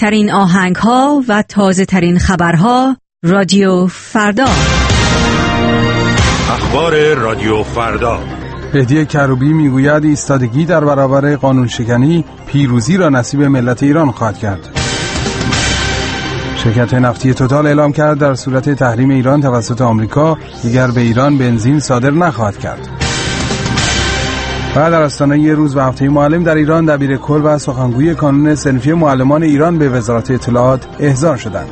بهترین آهنگ‌ها و تازه‌ترین خبرها رادیو فردا. اخبار رادیو فردا. مهدی کروبی میگوید ایستادگی در برابر قانون شکنی پیروزی را نصیب ملت ایران خواهد کرد. شرکت نفتی توتال اعلام کرد در صورت تحریم ایران توسط آمریکا دیگر به ایران بنزین صادر نخواهد کرد. و در آستانه روز و هفته معلم در ایران دبیرکل و سخنگوی کانون صنفی معلمان ایران به وزارت اطلاعات احضار شدند.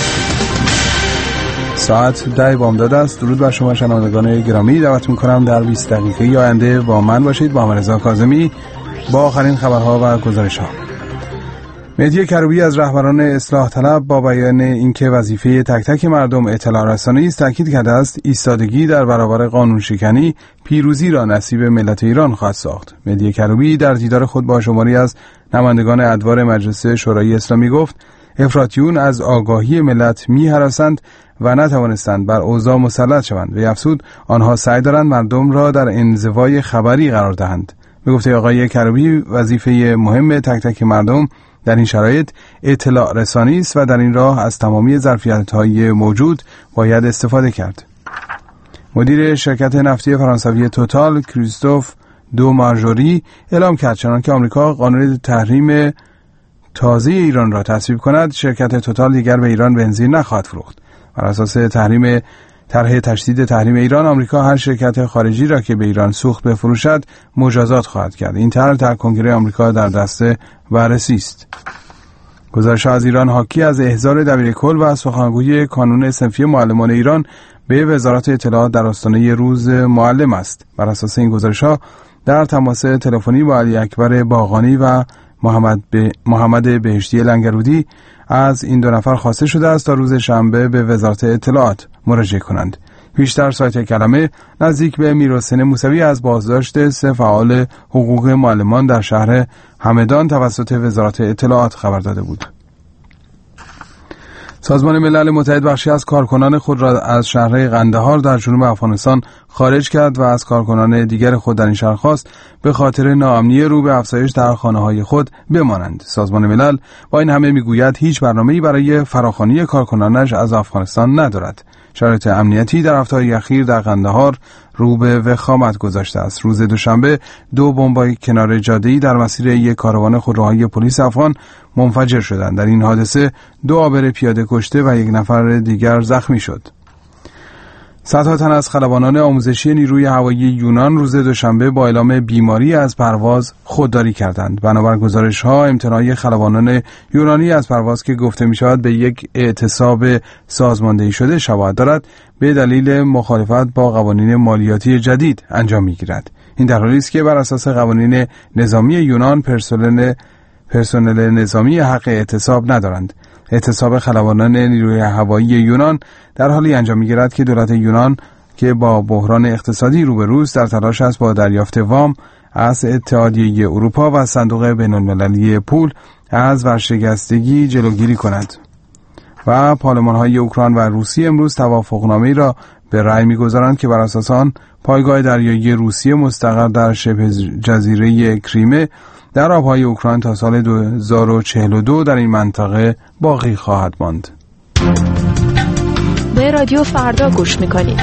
ساعت 10 بامداد است. درود بر شما شنوندگان گرامی. دعوت می‌کنم در 20 دقیقه آینده با من باشید، با رضا کاظمی، با آخرین خبرها و گزارش‌ها. مهدی کروبی از رهبران اصلاح طلب با بیان اینکه وظیفه تک تک مردم اطلاع رسانی است تاکید کرده است ایستادگی در برابر قانون شکنی پیروزی را نصیب ملت ایران خواهد ساخت. مهدی کروبی در دیدار خود با شماری از نمایندگان ادوار مجلس شورای اسلامی گفت افراطیون از آگاهی ملت می‌هراسند و نتوانستند بر اوضاع مسلط شوند و افزود آنها سعی دارند مردم را در انزوای خبری قرار دهند. به گفته آقای کروبی وظیفه مهم تک تک مردم در این شرایط اطلاع رسانی است و در این راه از تمامی ظرفیت‌های موجود باید استفاده کرد. مدیر شرکت نفتی فرانسوی توتال کریستوف دو مارژوری اعلام کرد چنانکه آمریکا قانون تحریم تازه ایران را تصویب کند شرکت توتال دیگر به ایران بنزین نخواهد فروخت. بر اساس طرح تشدید تحریم ایران آمریکا هر شرکت خارجی را که به ایران سوخت بفروشد مجازات خواهد کرد. این طرح در کنگره آمریکا در دست بررسی است. گزارش از ایران حاکی از احضار دبیرکل و سخنگوی کانون صنفی معلمان ایران به وزارت اطلاعات در آستانه روز معلم است. بر اساس این گزارش‌ها در تماس تلفنی با علی اکبر باغانی و محمد بهشتی لنگرودی از این دو نفر خواسته شده است تا روز شنبه به وزارت اطلاعات مراجعه کنند. پیشتر سایت کلمه نزدیک به میرحسین موسوی از بازداشت 3 فعال حقوق معلمان در شهر همدان توسط وزارت اطلاعات خبر داده بود. سازمان ملل متحد بخشی از کارکنان خود را از شهر قندهار در جنوب افغانستان خارج کرد و از کارکنان دیگر خود در این شهر خواست به خاطر ناامنی رو به افزایش در خانه‌های خود بمانند. سازمان ملل با این همه میگوید هیچ برنامه‌ای برای فراخوانی کارکنانش از افغانستان ندارد. شرایط امنیتی در هفته‌های اخیر در قندهار رو به وخامت گذاشته است. روز دوشنبه 2 بمب کنار جاده‌ای در مسیر یک کاروان خودروهای پلیس افغان منفجر شدند. در این حادثه 2 عابر پیاده کشته و 1 نفر دیگر زخمی شد. صدها تن از خلبانان آموزشی نیروی هوایی یونان روز دوشنبه با اعلام بیماری از پرواز خودداری کردند. بنابر گزارش‌ها امتناع خلبانان یونانی از پرواز که گفته می‌شود به یک اعتصاب سازماندهی شده شباهت دارد به دلیل مخالفت با قوانین مالیاتی جدید انجام می‌گیرد. این در حالی است که بر اساس قوانین نظامی یونان پرسنل نظامی حق اعتصاب ندارند. اعتصاب خلبانان نیروی هوایی یونان در حالی انجام می‌گیرد که دولت یونان که با بحران اقتصادی روبروست در تلاش است با دریافت وام از اتحادیه اروپا و صندوق بین‌المللی پول از ورشکستگی جلوگیری کند. و پارلمان‌های اوکراین و روسیه امروز توافقنامه‌ای را به رأی می‌گذارند که بر اساس آن پایگاه دریایی روسیه مستقر در شبه جزیره کریمه در آبهای اوکراین تا سال 2042 در این منطقه باقی خواهد ماند. به رادیو فردا گوش میکنید.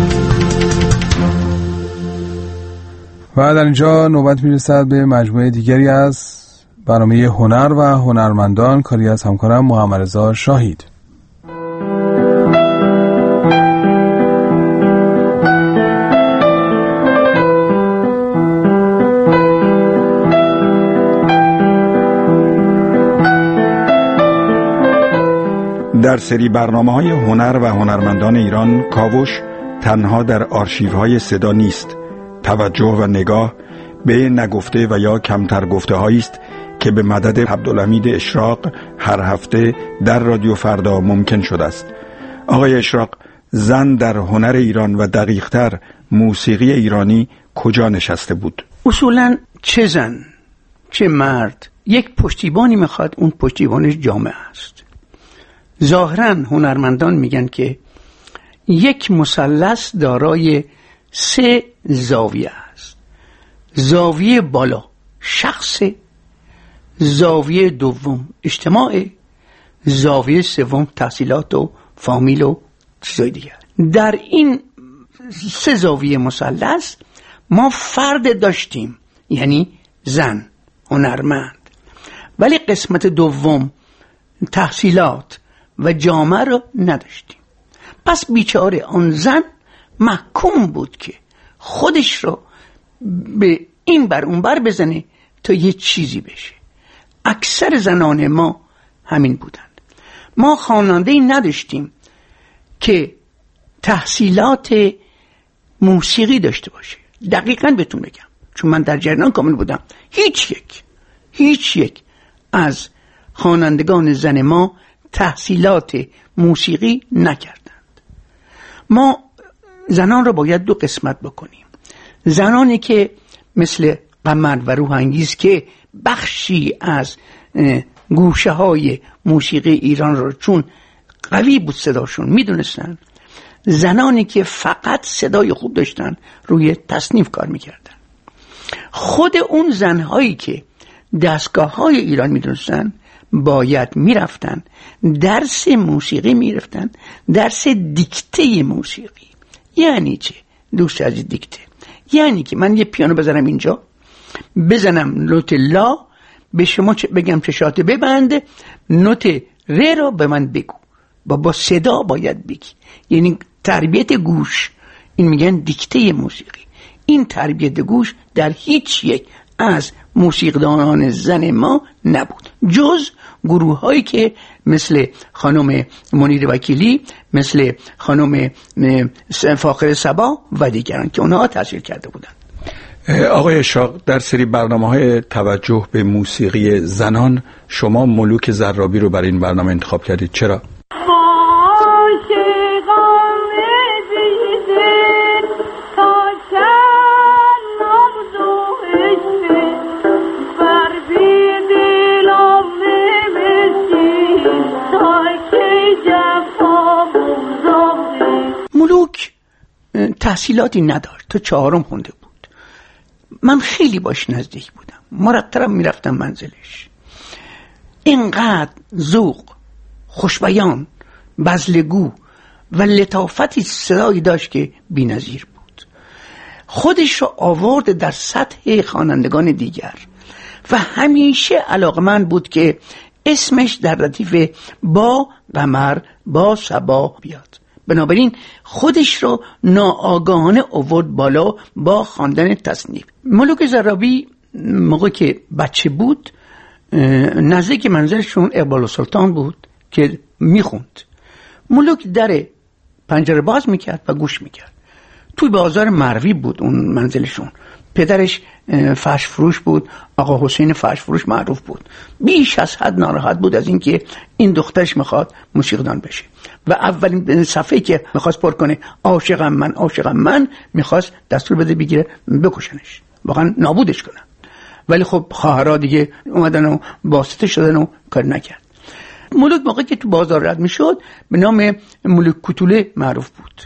و در اینجا نوبت میرسد به مجموعه دیگری از برنامه هنر و هنرمندان، کاری از همکارم محمد رضا شاهید. در سری برنامه‌های هنر و هنرمندان ایران کاوش تنها در آرشیوهای صدا نیست. توجه و نگاه به نگفته و یا کمتر گفته هایی است که به مدد عبدالحمید اشراق هر هفته در رادیو فردا ممکن شده است. آقای اشراق، زن در هنر ایران و دقیق‌تر موسیقی ایرانی کجا نشسته بود؟ اصولاً چه زن چه مرد یک پشتیبانی میخواد، اون پشتیبانش جامعه است. ظاهراً هنرمندان میگن که یک مثلث دارای 3 زاویه است. زاویه بالا شخص، زاویه دوم اجتماع زاویه سوم تحصیلات و فامیل و چیزای دیگر. در این 3 زاویه مثلث ما فرد داشتیم، یعنی زن، هنرمند، ولی قسمت دوم تحصیلات و جامعه رو نداشتیم. پس بیچاره آن زن محکوم بود که خودش رو به این بر اون بر بزنه تا یه چیزی بشه. اکثر زنان ما همین بودند. ما خواننده‌ای نداشتیم که تحصیلات موسیقی داشته باشه. دقیقاً بهتون بگم، چون من در جریان کامل بودم، هیچ یک از خوانندگان زن ما تحصیلات موسیقی نکردند. ما زنان رو باید 2 قسمت بکنیم. زنانی که مثل قمر و روحانگیز که بخشی از گوشه های موسیقی ایران رو چون قوی بود صداشون میدونستن، زنانی که فقط صدای خوب داشتن روی تصنیف کار میکردن. خود اون زنهایی که دستگاه های ایران میدونستن باید میرفتن درس موسیقی میرفتن، درس دیکته موسیقی. یعنی چه دوست عزیز دیکته؟ یعنی که من یه پیانو بزنم اینجا، بزنم نوت لا، به شما بگم چشات ببند، نوت ر رو به من بگو، با صدا باید بگی. یعنی تربیت گوش، این میگن دیکته موسیقی. این تربیت گوش در هیچ یک از موسیقیدانان زن ما نبود، جز گروه هایی که مثل خانم منیر وکیلی، مثل خانم فاخر صبا و دیگران که اونها تحصیل کرده بودند. آقای اشراق، در سری برنامه‌های توجه به موسیقی زنان شما ملوک زرابی رو برای این برنامه انتخاب کردید. چرا؟ ملوک تحصیلاتی نداشت، تا 4م خونده بود. من خیلی باش نزدیک بودم، مرتب میرفتم منزلش. اینقدر ذوق، خوشبیان، بزلگو و لطافتی صدایی داشت که بی‌نظیر بود. خودش رو آورد در سطح خوانندگان دیگر و همیشه علاقمند بود که اسمش در ردیف با قمر، با صبا بیاد. بنابراین خودش رو ناآگاهانه آورد بالا با خواندن تصنیف. ملوک زرابی موقع که بچه بود نزدیک منزلشون اقبال سلطان بود که میخوند. ملوک در پنجره باز میکرد و گوش میکرد. توی بازار مروی بود اون منزلشون. پدرش فرش فروش بود، آقا حسین فرش فروش معروف بود. بیش از حد ناراحت بود از اینکه این دخترش میخواد موسیقیدان بشه و اولین صفحه که میخواست پر کنه عاشقم من میخواست دستور بده بگیره بکشنش، واقعا نابودش کنن. ولی خب خواهرها دیگه اومدن و واسطه شدن و کار نکرد. ملوک موقعی که تو بازار رد میشد به نام ملوک کوتوله معروف بود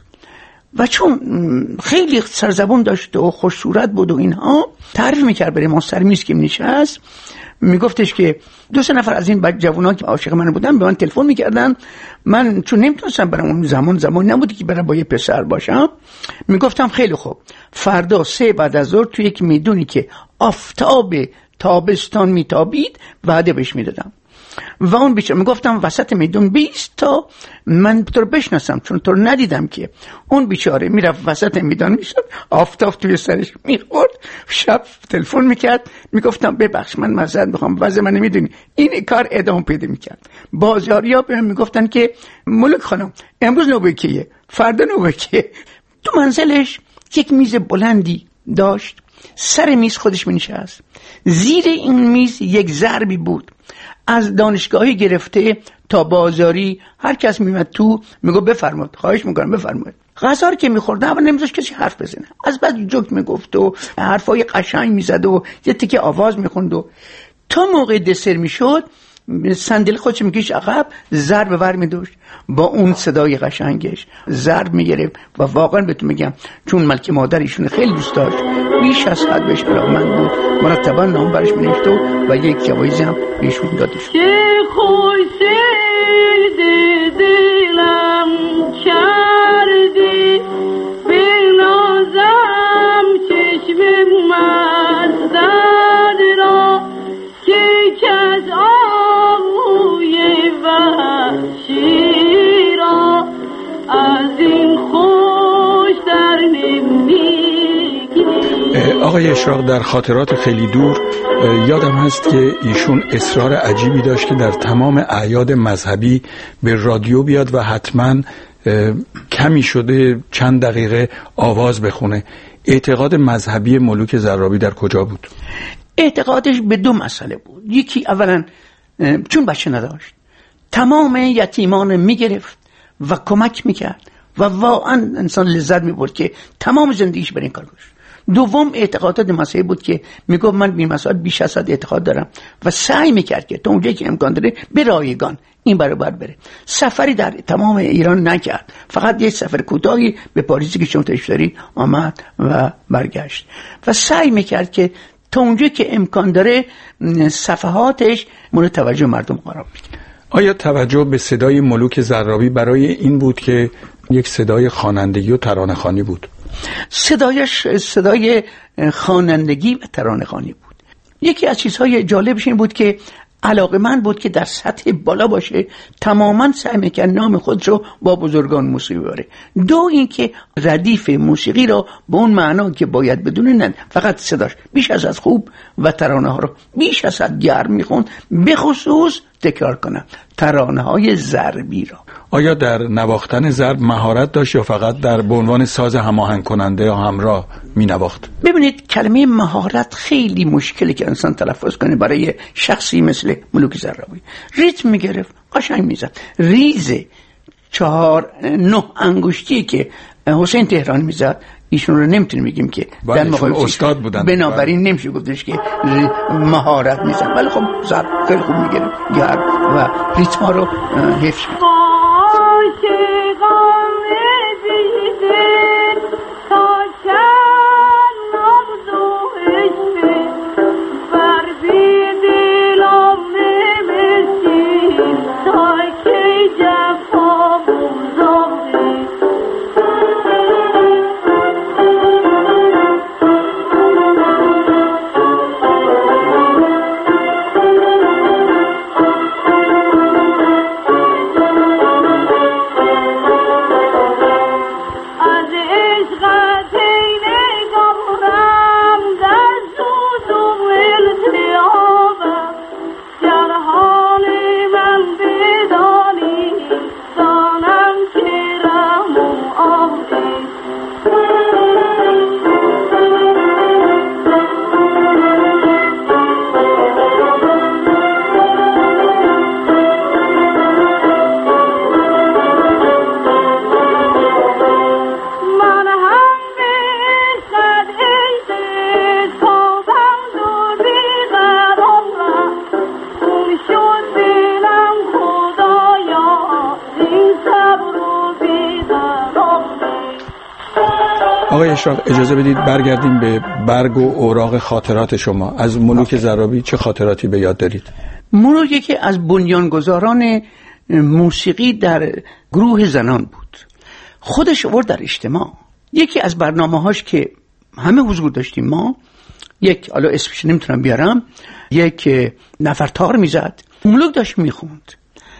و چون خیلی سرزبون داشت و خوش صورت بود و اینها، تعریف میکرد برای ما سر میز که نشست، میگفتش که 2-3 نفر از این جوونا که عاشق من بودن به من تلفن میکردن. من چون نمیتونستم برم، اون زمان نبودی که برم با یه پسر باشم، میگفتم خیلی خوب، فردا 3 بعد از ظهر تو یک میدونی که آفتاب تابستان میتابید وعده بهش میدادم و اون بیچاره میگفتم وسط میدون 20 تا من تو رو بشناسم، چون تو رو ندیدم که. اون بیچاره میرفت وسط میدان میشد، آفتاب توی سرش میخورد، شب تلفن میکرد، میگفتم ببخش من معذرت میخوام، وضع من نمیدونی. این کار ادامه پیدا میکرد. بازاریا بهم میگفتن که ملک خانم امروز نوبه کیه، فردا نوبه کیه. تو منزلش یک میز بلندی داشت، سر میز خودش مینشست، زیر این میز یک ضربی بود، از دانشگاهی گرفته تا بازاری هر کس میمد تو میگو بفرمایید، خواهش میکنم بفرمایید. غذا رو که میخورد اول نمیذاشت کسی حرف بزنه، از بعد جوک میگفت و حرفای قشنگ میزد و یه تیکه آواز میخوند و تا موقع دسر میشد صندلی خودش میکش عقب، ضرب ور میداشت با اون صدای قشنگش ضرب میگرفت و واقعا بهتون میگم چون ملک مادر ایشون خیلی دوست داشت، بیش از حد بهش علاقه‌مند بود، مرتبا نام برش مینوشت و یک جوایزی هم بهشون داده شد. آقای اشراق در خاطرات خیلی دور یادم هست که ایشون اصرار عجیبی داشت که در تمام اعیاد مذهبی به رادیو بیاد و حتما کمی شده چند دقیقه آواز بخونه. اعتقاد مذهبی ملوک زرابی در کجا بود؟ اعتقادش به دو مسئله بود. یکی اولا چون بچه نداشت تمام یتیمان میگرفت و کمک میکرد و واقعا انسان لذت میبرد که تمام زندگیش بر این کار گذاشت. دوم اعتقادات مسیحی بود که میگفت من به مسائل بیش از حد اعتقاد دارم و سعی میکرد که تا اونجایی که امکان داره به رایگان این برابر بره. سفری در تمام ایران نکرد، فقط یک سفر کوتاهی به پاریسی که شما تشریف دارید آمد و برگشت و سعی میکرد که تا اونجایی که امکان داره صفحاتش مورد توجه مردم قرار بده. آیا توجه به صدای ملوک زرابی برای این بود که یک صدای خوانندگی و ترانه‌خوانی بود؟ صدایش صدای خوانندگی و ترانه‌خوانی بود. یکی از چیزهای جالبش این بود که علاقه‌مند بود که در سطح بالا باشه، تماماً سعی می‌کرد نام خودش رو با بزرگان موسیقی ببره. دو اینکه ردیف موسیقی رو به اون معنا که باید بدونه نه، فقط صداش بیش از خوب و ترانه‌ها رو بیش از حد گرم می‌خوند، به خصوص تکرار کنم ترانه‌های ضربی رو. آیا در نواختن ضرب مهارت داشت یا فقط به عنوان ساز هماهنگ کننده یا همراه می نواخت؟ ببینید کلمه مهارت خیلی مشکلی که انسان تلفظ کنه برای شخصی مثل ملوک زرابی. ریتم می گرفت، قشنگ می زد. ریز 4-9 انگشتی که حسین تهرانی می زد ایشون رو نمیتونیم بگیم که در مقابل استاد بودن، بنابراین نمیشه گفتش که مهارت می زد، ولی خب ضرب خیلی خوب می گرفت گرد و ریتم ها رو حفظ می. آقای اشراق اجازه بدید برگردیم به برگ و اوراق خاطرات شما. از ملوک زرابی چه خاطراتی به یاد دارید؟ ملوک یکی از بنیانگذاران موسیقی در گروه زنان بود. خودش آورد در اجتماع. یکی از برنامه‌هاش که همه حضور داشتیم ما، یک حالا اسمش نمیتونم بیارم، یک نفر تار میزد، ملوک داشت میخوند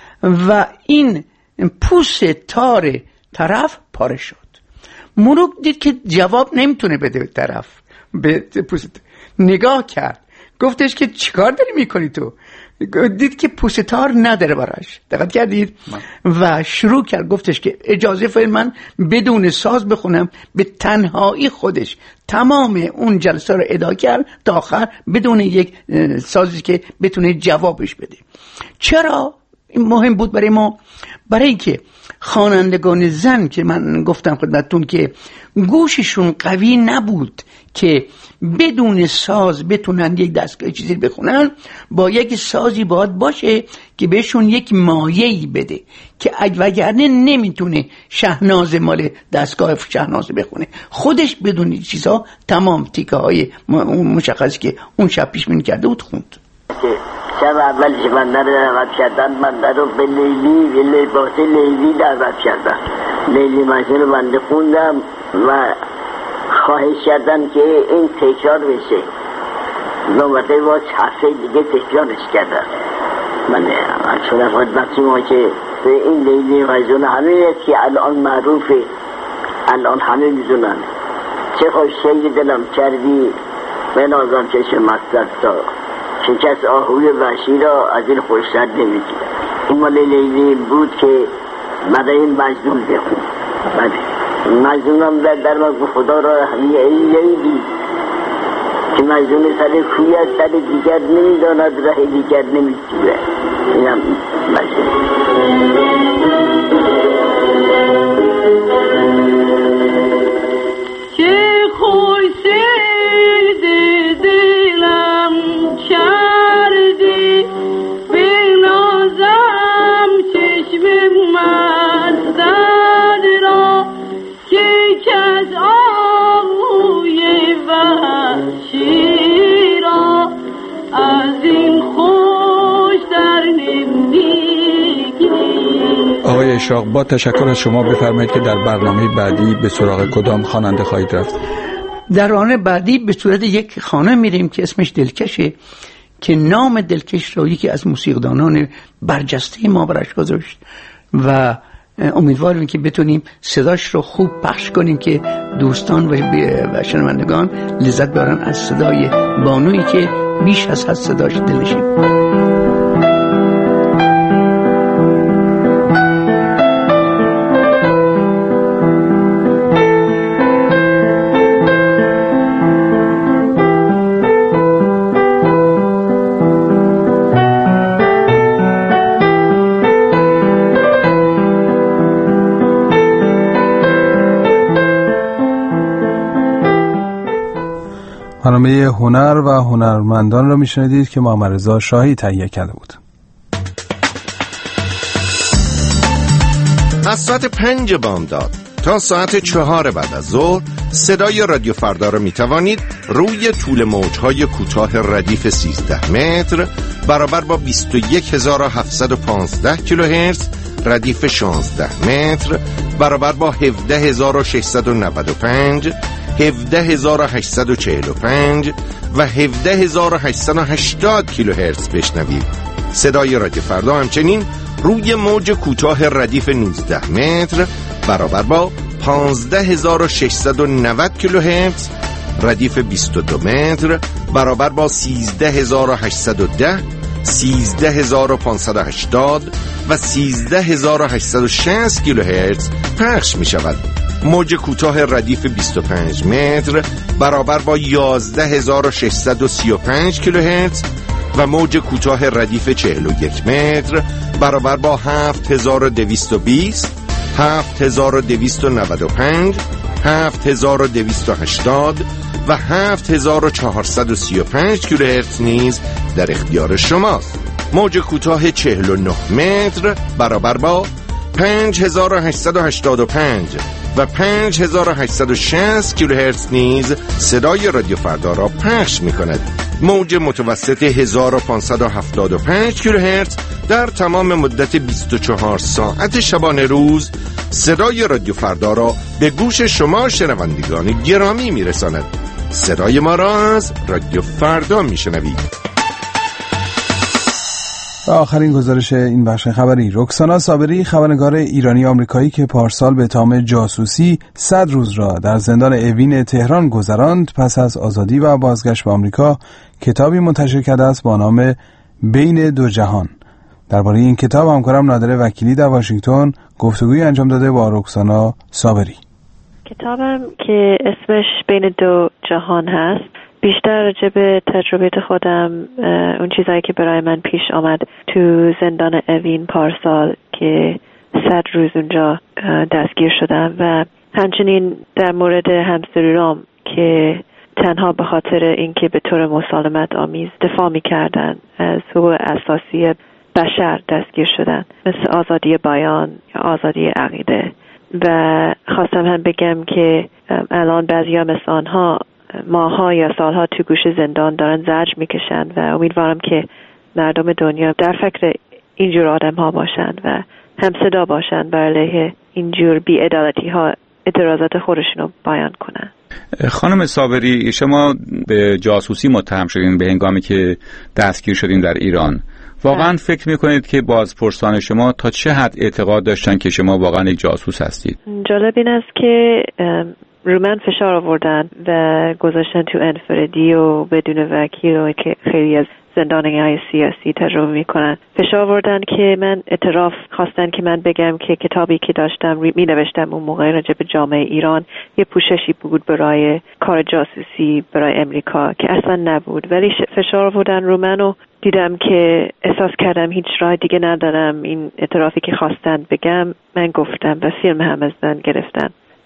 و این پوست تار طرف پاره شد. ملوک دید که جواب نمیتونه بده به طرف، به پوست نگاه کرد، گفتش که چیکار داری میکنی تو؟ دید که پوست تار نداره براش، دقت کردید؟ و شروع کرد گفتش که اجازه فرمایید من بدون ساز بخونم. به تنهایی خودش تمام اون جلسه رو ادا کرد تا آخر بدون یک سازی که بتونه جوابش بده. چرا این مهم بود برای ما؟ برای اینکه خوانندگان زن که من گفتم خدمتتون که گوششون قوی نبود که بدون ساز بتونن یک دستگاه چیزی بخونن، با یک سازی باید باشه که بهشون یک مایه‌ای بده که وگرنه نمیتونه شهناز مال دستگاه شهناز بخونه. خودش بدون چیزها تمام تیکه های مشخصی که اون شب پیش بینی کرده بود خوند. شب اول که من دعوت کردن، من رو به لیلی لباس لیلی دعوت کردن. لیلی مجنون رو بنده خوندم و خواهش کردن که این تکرار بشه. نوبته با هفته دیگه تکرارش کردن. من چون خدمت شما که به این لیلی مجنون همه که الان معروفه، الان همه میدونن، چه خوشی دلم کردی بنازم چشم مقصد تا شکست آهوی وحشی را از این خوشتر نمیگیرم. این مال لیلی بود که برای این مجنون بخون. مجنونم در من خدا را رحمی ای لیلی که مجنون سر کوی از سر دیگر نمیداند ره دیگر نمیگیره. اینم مجنون. چه خوش سرد دلم کردی بنازم چشم مستد را که کس آهوی وحشی را از این خوش در نمیگیری. آقای اشراق، با تشکر از شما بفرمایید که در برنامه بعدی به سراغ کدام خواننده خواهید رفت؟ در آن بعدی به صورت یک خانم میریم که اسمش دلکشه، که نام دلکش را یکی از موسیقیدانان برجسته ما برش گذاشت و امیدواریم که بتونیم صداش رو خوب پخش کنیم که دوستان و شنوندگان لذت ببرن از صدای بانویی که بیش از حد صداش دلنشین. برنامه هنر و هنرمندان را میشنیدید که محمد رضا شاهی تهیه کرده بود. از ساعت 5 بامداد تا ساعت 4 بعد از ظهر صدای رادیو فردا را میتوانید روی طول موجهای کوتاه ردیف 13 متر برابر با 21715 کیلوهرتز، ردیف 16 متر برابر با 17695، 17845 و 17880 کیلوهرتز بشنوید. صدای رادیو فردا همچنین روی موج کوتاه ردیف 19 متر برابر با 15690 کیلوهرتز، ردیف 22 متر برابر با 13810، 13580 و 13860 کیلوهرتز پخش می شود. موج کوتاه ردیف 25 متر برابر با 11635 کیلوهرتز و موج کوتاه ردیف 41 متر برابر با 7220، 7295، 7280 و 7435 کیلوهرتز نیز در اختیار شماست. موج کوتاه 49 متر برابر با 5885 و 5860 کیلوهرتز نیز صدای رادیو فردا را پخش می کند. موج متوسط 1575 کیلوهرتز در تمام مدت 24 ساعت شبانه روز صدای رادیو فردا را به گوش شما شنوندگان گرامی می رساند. صدای ما را از رادیو فردا می شنوید. و آخرین گزارش این بخش خبری، رکسانا صابری، خبرنگار ایرانی آمریکایی که پارسال به اتهام جاسوسی 100 روز را در زندان اوین تهران گذراند، پس از آزادی و بازگشت به آمریکا کتابی منتشر کرده است با نام بین دو جهان. درباره این کتاب همکارم نادر وکیلی در واشنگتن گفتگویی انجام داده با رکسانا صابری. کتابم که اسمش بین دو جهان هست بیشتر راجع به تجربه خودم، اون چیزایی که برای من پیش آمد تو زندان اوین پارسال که 100 روز اونجا دستگیر شدم، و همچنین در مورد همسرورام که تنها به خاطر اینکه به طور مسالمت آمیز دفاع می‌کردن از حقوق اساسی بشر دستگیر شدن، مثل آزادی بیان یا آزادی عقیده. و خواستم هم بگم که الان بعضیا مثل آنها ماها یا سالها تو گوش زندان دارن زجر میکشن و امیدوارم که مردم دنیا در فکر اینجور آدم ها باشن و هم صدا باشن بر علیه اینجور بی‌عدالتی ها، اعتراضات خودشون رو بیان کنن. خانم صابری، شما به جاسوسی متهم شدین به هنگامی که دستگیر شدین در ایران. واقعا فکر میکنید که بازپرسان شما تا چه حد اعتقاد داشتن که شما واقعا یک جاسوس هستید؟ جالب این است که رو من فشار آوردن و گذاشتن تو انفرادی و بدون وکیل و که خیلی از زندانی‌های سیاسی تجربه میکنن. فشار آوردن که من اعتراف خواستن که من بگم که کتابی که داشتم می نوشتم اون موقع راجع به جامعه ایران یه پوششی بود برای کار جاسوسی برای امریکا که اصلا نبود، ولی فشار آوردن رو من و دیدم که احساس کردم هیچ راه دیگه ندارم. این اعترافی که خواستن بگم من گفتم و فیلم هم از من گرفتن.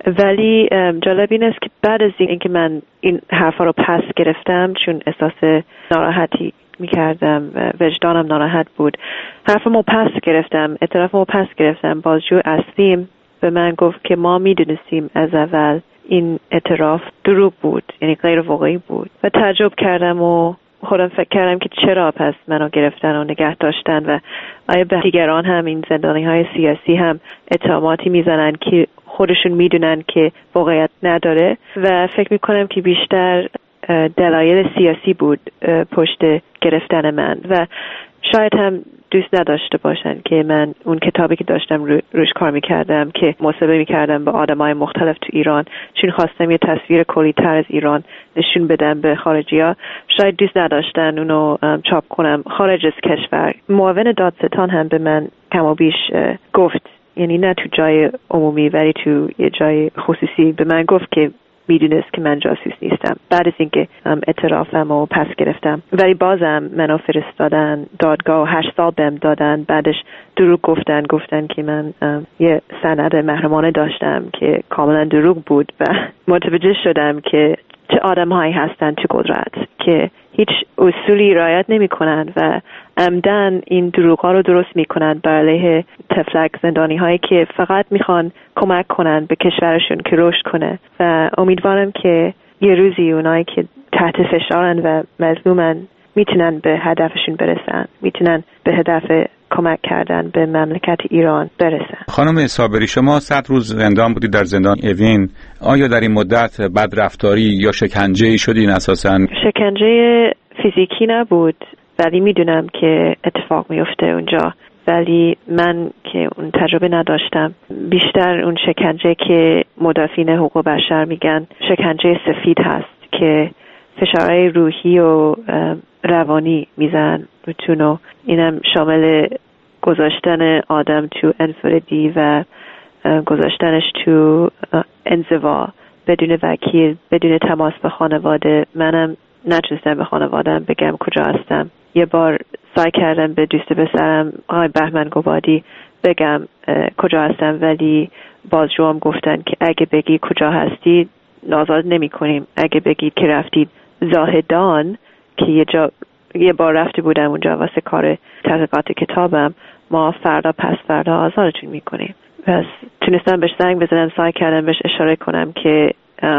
ولی جالب این است که بعد از اینکه من این حرفا رو پس گرفتم، چون احساس ناراحتی میکردم و وجدانم ناراحت بود، حرفمو پس گرفتم، اعترافمو پس گرفتم. بازجو اصلیم به من گفت که ما میدونستیم از اول این اعتراف دروغ بود، یعنی غیر واقعی بود. و تعجب کردم و خودم فکر کردم که چرا پس منو گرفتن و نگه داشتن و آیا به دیگران هم، این زندانی‌های سیاسی هم اتهاماتی میزنن که خودشون میدونن که واقعیت نداره. و فکر میکنم که بیشتر دلایل سیاسی بود پشت گرفتن من و شاید هم دوست نداشته باشن که من اون کتابی که داشتم روش کار میکردم که مصاحبه میکردم با آدمای مختلف تو ایران، چون خواستم یه تصویر کلی تر از ایران نشون بدم به خارجی‌ها، شاید دوست نداشتن اونو چاپ کنم خارج از کشور. معاون دادستان هم به من کم و بیش گفت، یعنی نه تو جای عمومی ولی تو یه جای خصوصی به من گفت که میدونست که من جاسوس نیستم بعد از اینکه اعترافم رو پس گرفتم. ولی بازم منو فرستادن دادگاه و 8 سال بهم دادن. بعدش دروغ گفتن که من یه سند محرمانه داشتم که کاملا دروغ بود و متوجه شدم که چه آدم‌هایی هستن تو قدرت که هیچ اصولی رعایت نمی‌کنن و عمدن این دروغ‌ها رو درست می‌کنن بر علیه تفلک زندانی‌هایی که فقط می‌خوان کمک کنن به کشورشون که رشد کنه. و امیدوارم که یه روزی اونایی که تحت فشارن و مظلومن میتونن به هدفشون برسن، میتونن به هدف کمک کردن به مملکت ایران برسن. خانم صابری، شما 100 روز زندان بودید در زندان اوین. آیا در این مدت بدرفتاری یا شکنجه‌ای شدین؟ اساساً شکنجه فیزیکی نبود، ولی میدونم که اتفاق میفته اونجا، ولی من که اون تجربه نداشتم. بیشتر اون شکنجه که مدافعین حقوق بشر میگن شکنجه سفید هست که فشارهای روحی و روانی میزن روتون، اینم شامل گذاشتن آدم تو انفرادی و گذاشتنش تو انزوا بدون وکیل، بدون تماس به خانواده. منم نتونستم به خانوادم بگم کجا هستم. یه بار سعی کردم به دوست پسرم آقای بهمن گوبادی بگم کجا هستم، ولی بازجوام گفتن که اگه بگی کجا هستی آزاد نمی کنیم، اگه بگید که رفتید زاهدان که یه بار رفته بودم اونجا واسه کار تحقیقات کتابم، ما فردا پس فردا آزادتون میکنیم. پس تونستم بهش زنگ بزنم، سعی کردم بهش اشاره کنم که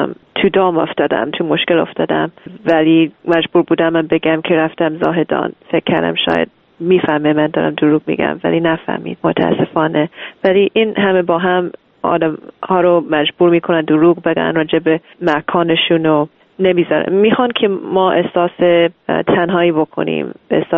تو دام افتادم، تو مشکل افتادم، ولی مجبور بودم من بگم که رفتم زاهدان. فکر کردم شاید میفهمه من دارم دروغ میگم، ولی نفهمید متاسفانه. ولی این همه با هم آدم ها رو مجبور میکنن دروغ بگن راجع به مکانشون و نمیذارن. میخوان که ما احساس تنهایی بکنیم،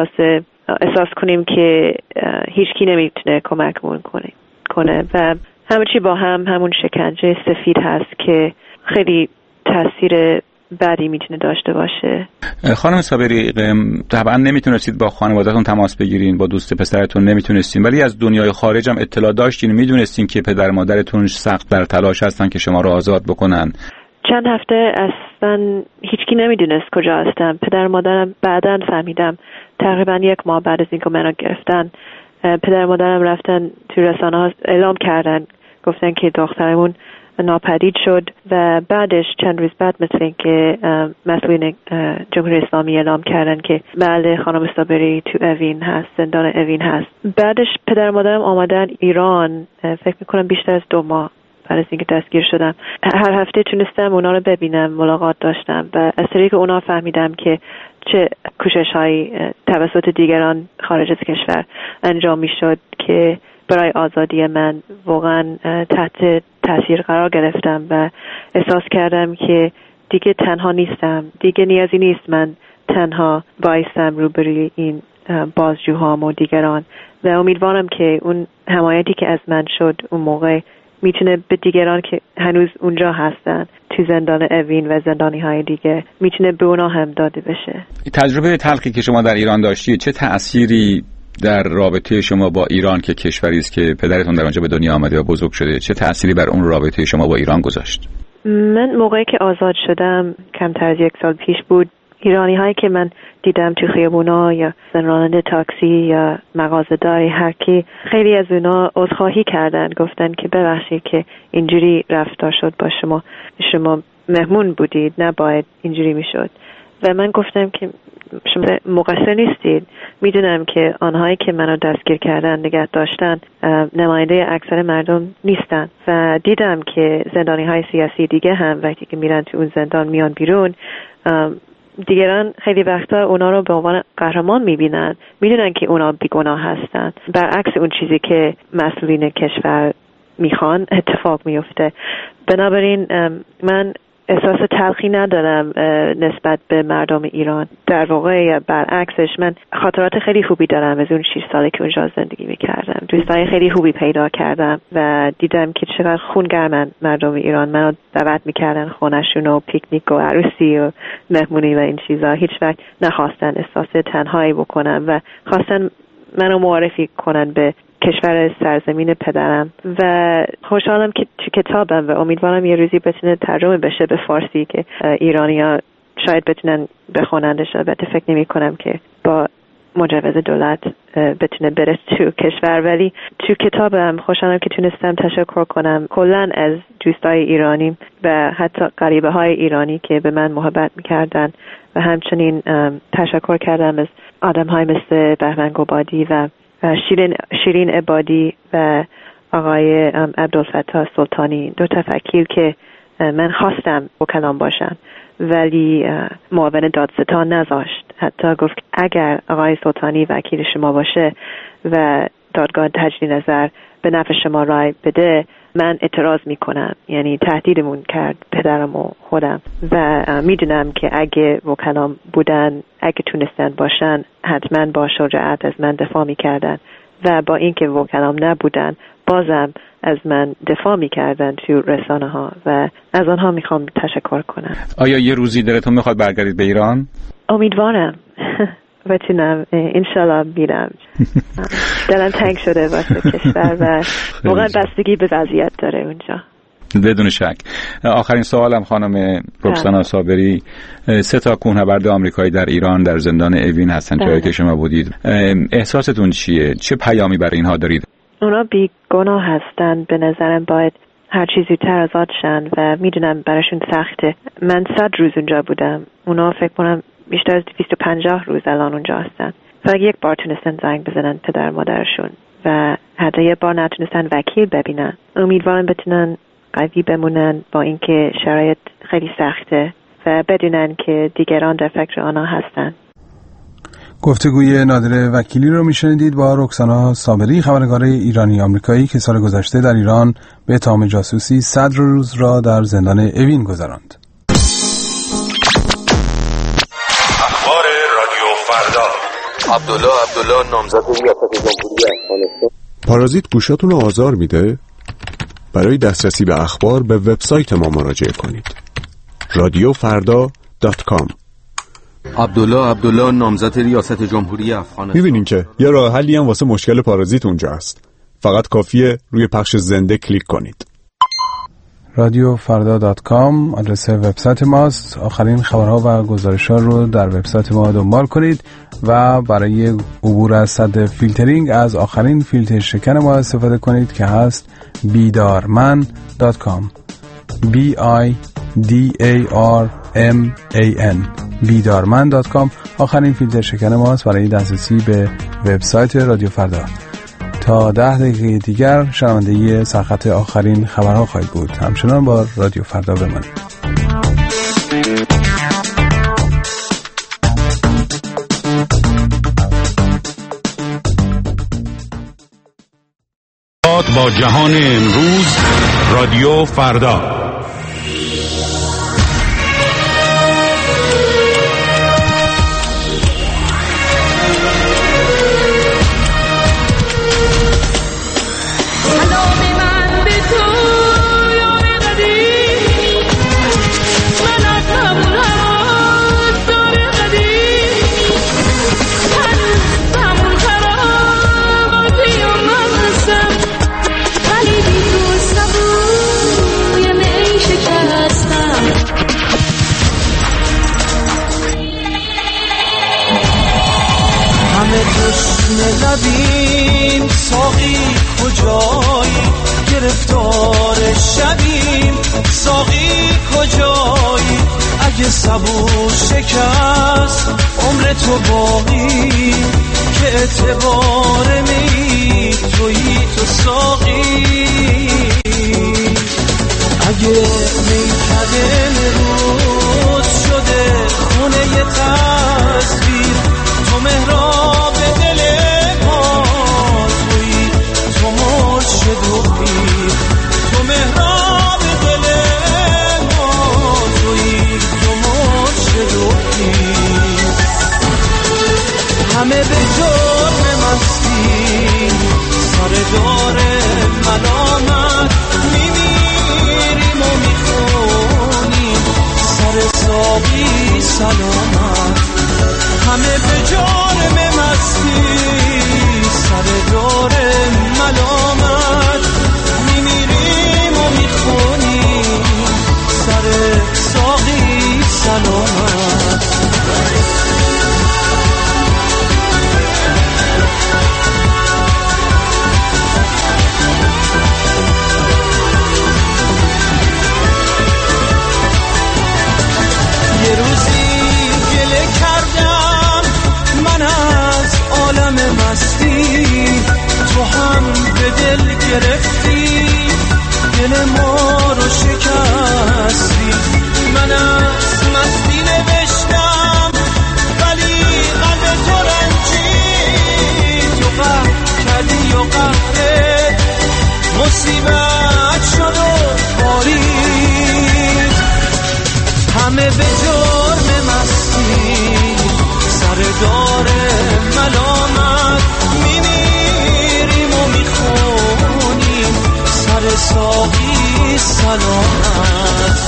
احساس کنیم که هیچ کی نمیتونه کمکمون کنه و همه چی با هم همون شکنجه سفید هست که خیلی تاثیر بدی میتونه داشته باشه. خانم صابری، طبعا نمیتونستید با خانواده‌تون تماس بگیرین، با دوست پسرتون نمیتونستین، ولی از دنیای خارج هم اطلاع داشتین، میدونستین که پدر مادرتون سخت در تلاش هستن که شما رو آزاد بکنن؟ چند هفته اصلا هیچکی نمیدونست کجا هستم. پدر مادرم بعداً فهمیدم، تقریبا 1 ماه بعد از اینکه منو گرفتن، پدر مادرم رفتن تو رسانه‌ها اعلام کردن، گفتن که دخترمون ناپدید شد و بعدش چند روز بعد مثل اینکه مسئولین جمهوری اسلامی اعلام کردن که بله خانم صابری تو اوین هست، زندان اوین هست. بعدش پدر مادرم آمدن ایران، فکر میکنم بیشتر از 2 ماه بعد از اینکه دستگیر شدم. هر هفته تونستم اونا رو ببینم، ملاقات داشتم و از طریق اونا فهمیدم که چه کوشش‌هایی توسط دیگران خارج از کشور انجام میشد که برای آزادی من واقعا تحت تاثیر قرار گرفتم و احساس کردم که دیگه تنها نیستم، دیگه نیازی نیست من تنها وایسم روبروی این بازجوها و دیگران. و امیدوارم که اون حمایتی که از من شد اون موقع میتونه به دیگران که هنوز اونجا هستن تو زندان اوین و زندانی های دیگه میتونه به اونا هم داده بشه. تجربه تلخی که شما در ایران داشتید چه تأثیری در رابطه شما با ایران که کشوری است که پدرتون در آنجا به دنیا آمده و بزرگ شده چه تأثیری بر اون رابطه شما با ایران گذاشت؟ من موقعی که آزاد شدم کمتر از 1 سال پیش بود، ایرانی هایی که من دیدم تو خیابونا یا راننده تاکسی یا مغازه‌دار هر کی، خیلی از اونا عذرخواهی کردن، گفتن که ببخشید که اینجوری رفتار شد با شما مهمون بودید، نباید اینجوری میشد. و من گفتم که شما مقصر نیستید، میدونم که آنهایی که منو دستگیر کردن نگه داشتن نماینده اکثر مردم نیستن و دیدم که زندانی های سیاسی دیگه هم وقتی که میرن تو اون زندان میان بیرون، دیگران خیلی وقتا اونا رو به عنوان قهرمان میبینن، میدونن که اونا بیگناه هستن، برعکس اون چیزی که مسئولین کشور میخوان اتفاق میفته. بنابراین من احساس تلخی ندارم نسبت به مردم ایران، در واقع برعکسش من خاطرات خیلی خوبی دارم از اون 6 سالی که اونجا زندگی میکردم. دوستای خیلی خوبی پیدا کردم و دیدم که چقدر خونگرمن مردم ایران. منو دعوت میکردن خونه‌شون و پیکنیک و عروسی و مهمونی و این چیزا، هیچ وقت نخواستن احساس تنهایی بکنم و خواستن منو معرفی کنن به کشور سرزمین پدرم و خوشحالم که تو کتابم و امیدوارم یه روزی بتونه ترجمه بشه به فارسی که ایرانی‌ها شاید بتونن بخونندش. البته فکر نمی کنم که با مجوز دولت بتونه بره تو کشور، ولی تو کتابم خوشحالم که تونستم تشکر کنم کلاً از دوستای ایرانی و حتی غریبه های ایرانی که به من محبت میکردن و همچنین تشکر کردم از آدم های مثل بهمن گوبادی و شیرین عبادی و آقای عبدالفتاح سلطانی، 2 تا وکیل که من خواستم وکلام باشن ولی معاون دادستان نذاشت. حتی گفت اگر آقای سلطانی وکیل شما باشه و دادگاه تجدید نظر به نفع شما رای بده من اعتراض میکنم. یعنی تهدیدمون کرد پدرم و خودم و میدونم که اگه وکلام بودن، اگه تونستن باشن، حتما با شجاعت از من دفاع میکردن و با اینکه وکلام نبودن بازم از من دفاع میکردن تو رسانه ها و از آنها میخوام تشکر کنم. آیا یه روزی دلتون میخواد برگردید به ایران؟ امیدوارم بتونم، انشالله میرم. دلم تنگ شده واسه کشور و واقعا بستگی به وضعیت داره اونجا. بدون شک. آخرین سوالم خانم رکسانا صابری، 3 تا کوهنورد آمریکایی در ایران در زندان اوین هستن جایی که شما بودید. احساستون چیه؟ چه پیامی برای اینها دارید؟ اونا بیگناه هستن، به نظرم باید هر چیزی زودتر آزاد شن و میدونم براشون سخته. من 100 روز اونجا بودم، اونا فکر کنم بیشتر از 250 روز الان اونجا هستن. فقط 1 بار تونستن زنگ بزنن پدر مادرشون و حتی 1 بار نتونستن وکیل ببینن. امیدوارم بتونن قوی بمونن با اینکه شرایط خیلی سخته و بدونن که دیگران در فکر آنها هستن. گفتگوی نادر وکیلی رو میشنیدید با رکسانا صابری، خبرنگار ایرانی آمریکایی که سال گذشته در ایران به اتهام جاسوسی 100 روز را در زندان اوین گذراند. اخبار رادیو فردا. عبدالله نامزد ریاست جمهوری افغانستان. پارازیت گوشاتون رو آزار میده؟ برای دسترسی به اخبار به وبسایت ما مراجعه کنید. radiofarda.com. عبدالله نامزد ریاست جمهوری افغانستان. میبینین که یه راه حلی هم واسه مشکل پارازیت اونجا هست. فقط کافیه روی پخش زنده کلیک کنید. radiofarda.com آدرس وبسایت ماست. آخرین خبرها و گزارش‌ها رو در وبسایت ما دنبال کنید و برای عبور از سد فیلترینگ از آخرین فیلتر شکن ما استفاده کنید که هست bidarman.com. bidarman bidarman.com آخرین فیلتر شکن ماست برای دسترسی به وبسایت رادیو فردا. تا 10 دقیقه دیگر شنونده سرخط آخرین خبرها خواهید بود. همچنان با رادیو فردا بمانید. با جهان امروز رادیو فردا. سلام من به تو گرفتار شبیم، ساقی کجایی؟ اگه صبور شکست عمر تو باقی، که اعتبار می تویی تو ساقی. اگه میکده روز شده خونه ی تصویر، تو محراب دل ما تویی، تو مرشد و پیر، تو محراب دل ما تویی، تو مرشد و پیر. همه به جرم مستی سر دار ملامت میمیریم و میخونیم سر ساقی سلامت. همه به جرم مستی سر دار ملامت میمیریم و میخونیم سر ساقی سلامت. یه روزی گله کردم من از عالم مستی، تو هم به دل گرفتی دل ما رو شکستی. من از مستی نوشتم ولی قلب تو رنجید، و قهر کردی و قهرت مصیبت شد و بارید. همه به جرم مستی سر دار ملامت میمیریم و میخونیم سر ساقی سلامت.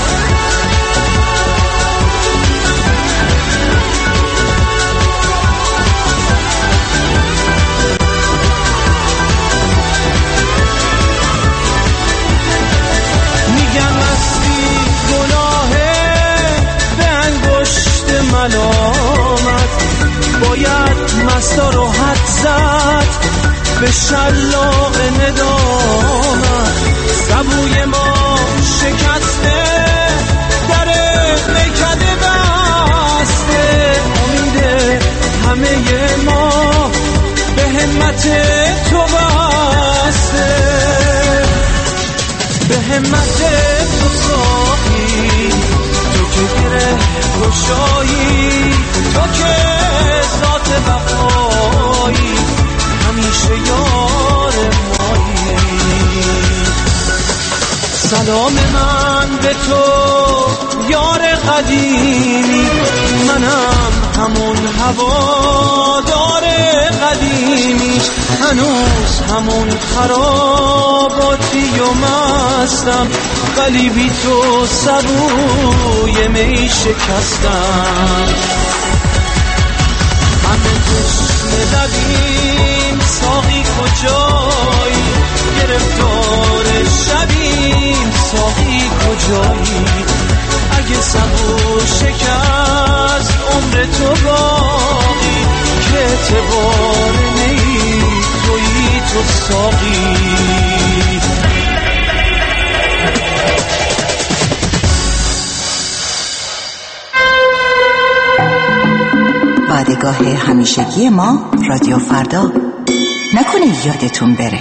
میگن مستی گناهه به انگشت ملامت، باید مستا رو حد زد به شلاق ندامت. سبوی ما شکسته در میکده بسته، امید همه ما به همت تو بسته، به همت تو ساقی. تو که گره گشایی، تو که ذات وفایی، همیشه یار مایی. سلام من به تو یار قدیمی، منم همون هوادار قدیمی، هنوز همون خراباتی و مستم، ولی بی تو سبوی می شکستم. همه تشنه لبیم ساقی کجایی؟ گرفتار شبیم ساقی کجایی؟ اگه سبو شکست عمر تو باقی، که اعتبار نی تویی تو ساقی. پادگاه همیشگی ما رادیو فردا، نکنه یادتون بره.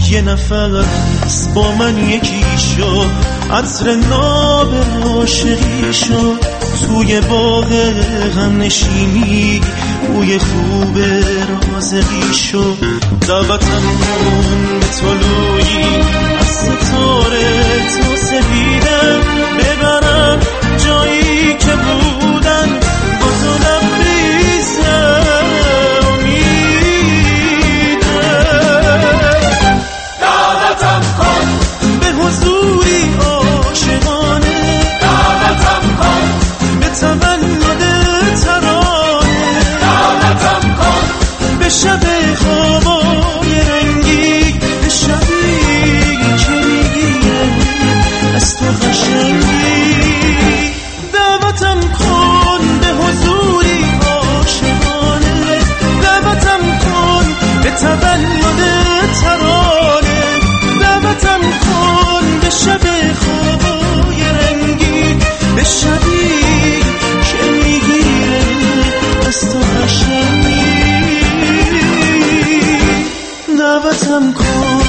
یه نفس با من یکی شو، عطر ناب عاشقی شو، توی باغ غم نشینی بوی خوب رازقی شو، دعوتم کن به طلوعی از ستاره تا سپیدم، ببرم جایی که بودن با تو لبریزم امیدم. دعوتم کن به حضوری عاشقانه، دعوتم کن به تولد ترانه، دعوتم کن به شب خوابای رنگی، به شبی که میگیره از تو قشنگی. دعوتم کن به حضوری عاشقانه، دعوتم کن به تولد ترانه، دعوتم کن به شب خوابای رنگی، به شبی که میگیره از تو قشنگی. دعوتم کن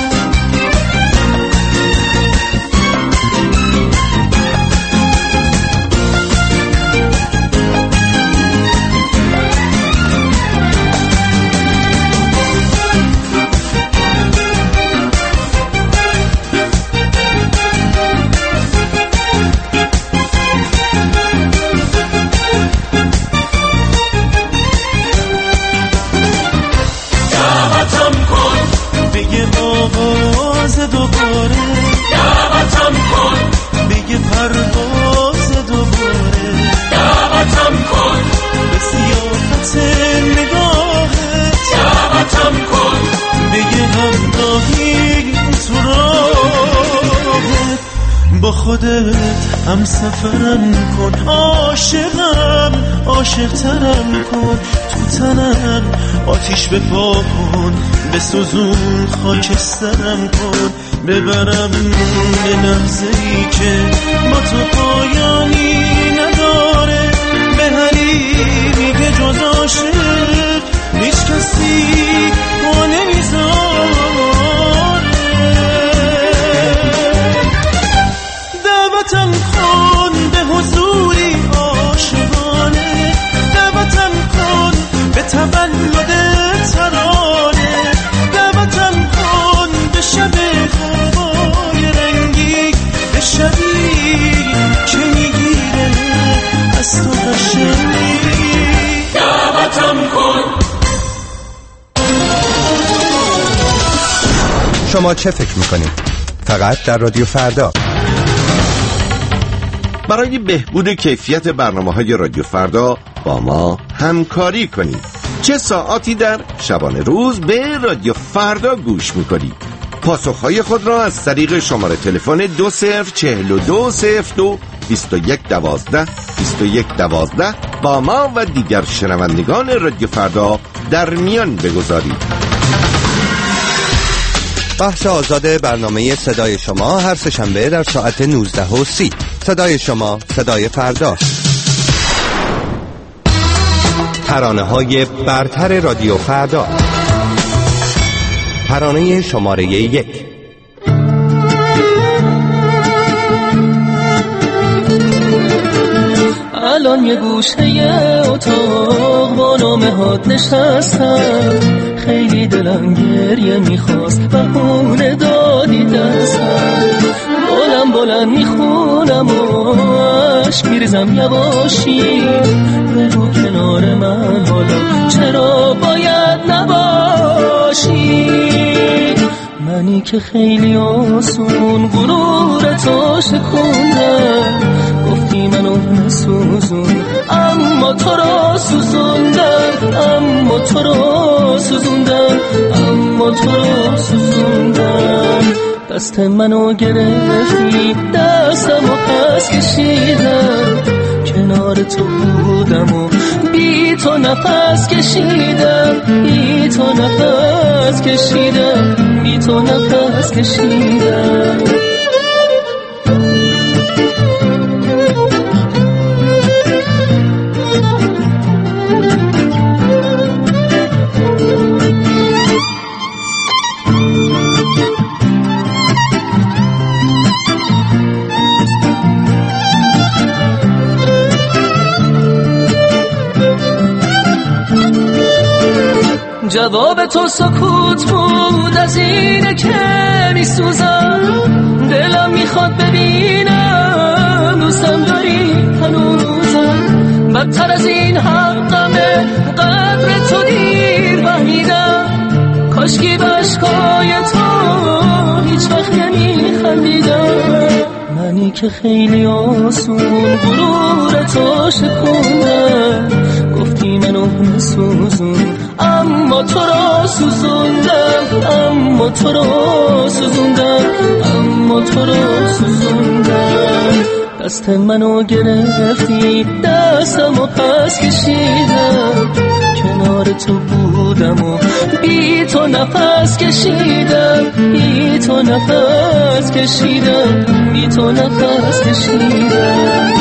دوباره، دعوتم کن بگه پرواز دوباره، دعوتم کن به سیاحت نگاهت، دعوتم کن بگه همراهی تو راهت، با خودت هم سفرم کن، عاشقم عاشقترم کن، تو تنم آتیش بپا کن، بسوزون خاکسترم کن، ببرم به لحظه‌ای که با تو پایانی نداره، به حریمی که جز عاشق هیچ کسی با نمیذاره. دعوتم کن به حضوری عاشقانه، دعوتم کن به تولد ترانه، دعوتم کن به شب خوابای رنگی، به شبی که میگیره از تو قشنگی. دعوتم کن. شما چه فکر میکنید؟ فقط در رادیو فردا. برای بهبود کیفیت برنامه‌های رادیو فردا با ما همکاری کنید. چه ساعاتی در شبانه روز به رادیو فردا گوش میکنید؟ پاسخهای خود را از طریق شماره تلفن 2042022112 با ما و دیگر شنوندگان رادیو فردا در میان بگذارید. بحث آزاد برنامه صدای شما هر سه‌شنبه در ساعت 19:30. صدای شما، صدای فردا. ترانه‌های برتر رادیو فردا. ترانه شماره 1. الان یه گوشه اتاق با نامه هات نشستم، خیلی دلم گریه میخواست بهونه دادی دستم، بلند میخونم و عشق میریزم یواشی، بگو کنار من حالا چرا باید نباشی، منی که خیلی آسون غرورتو شکوندم، گفتی منو نسوزون اما تو را سوزوندم، اما تو را سوزوندم، اما تو را سوزوندم، دست منو گرفتی دستمو پس کشیدم، کنار تو بودم و بی تو نفس کشیدم، بی تو نفس کشیدم، بی تو نفس کشیدم. جواب تو سکوت بود، از اینه که میسوزم. دلم میخواد ببینم دوستم داری هنوزم. بدتر از این حقمه قدر تو دیر فهمیدم. کاشکی بشکای تو هیچ وقت نمیخندیدم. منی که خیلی آسون غرور تو شکوندم. گفتی منو نسوزون اما تو را سوزوندم. اما تو را سوزوندم. اما تو را سوزوندم. دست منو گرفتی دستمو پس کشیدم. کنار تو بودم و بی تو نفس کشیدم. بی تو نفس کشیدم. بی تو نفس کشیدم.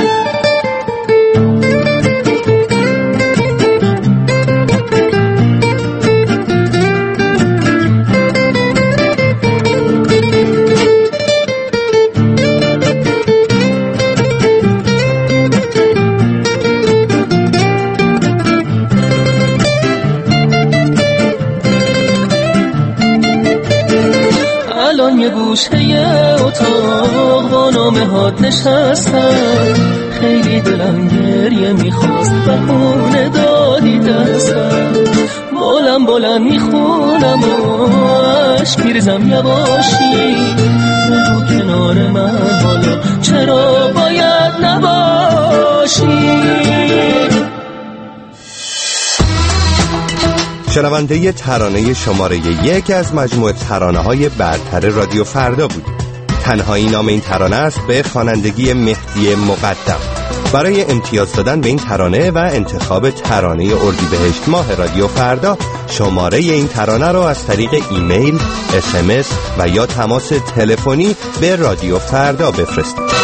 یه گوشه اتاق با نامهات نشستم. خیلی دلم گریه میخواست بهونه دادی دستم. بلند میخونم و عشق میریزم یواشی. بگو کنار من حالا چرا باید نباشی. شنونده ترانه شماره 1 از مجموعه ترانه‌های برتر رادیو فردا بود. تنهایی نام این ترانه است به خوانندگی مهدی مقدم. برای امتیاز دادن به این ترانه و انتخاب ترانه اردیبهشت ماه رادیو فردا، شماره این ترانه را از طریق ایمیل، SMS و یا تماس تلفنی به رادیو فردا بفرستید.